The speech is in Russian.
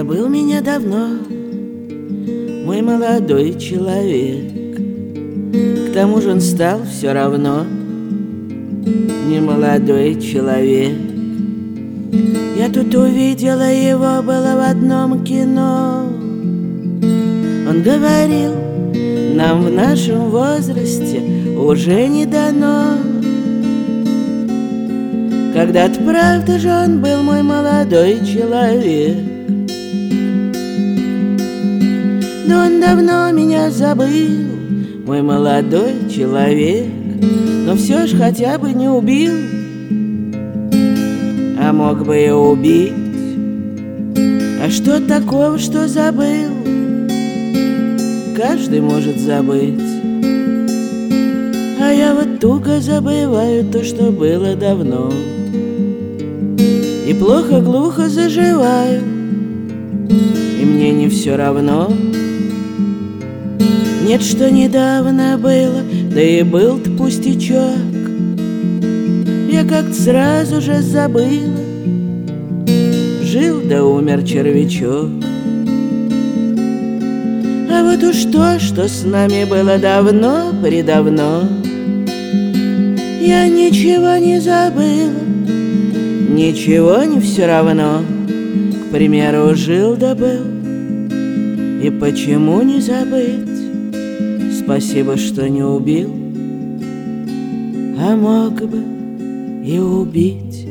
забыл меня давно, мой молодой человек. К тому же он стал все равно не молодой человек. Я тут увидела его, было в одном кино. Он говорил, нам в нашем возрасте уже не дано. Когда-то, правда же, он был мой молодой человек. Но он давно меня забыл, мой молодой человек. Но все ж хотя бы не убил, а мог бы и убить. А что такого, что забыл? Каждый может забыть. А я вот туго забываю то, что было давно, и плохо-глухо заживаю, и мне не все равно. Нет, что недавно было, да и был-то пустячок. Я как-то сразу же забыла, жил да умер червячок. А вот уж то, что с нами было давно-предавно, я ничего не забыла, ничего не все равно. К примеру, жил да был, и почему не забыть? Спасибо, что не убил, а мог бы и убить.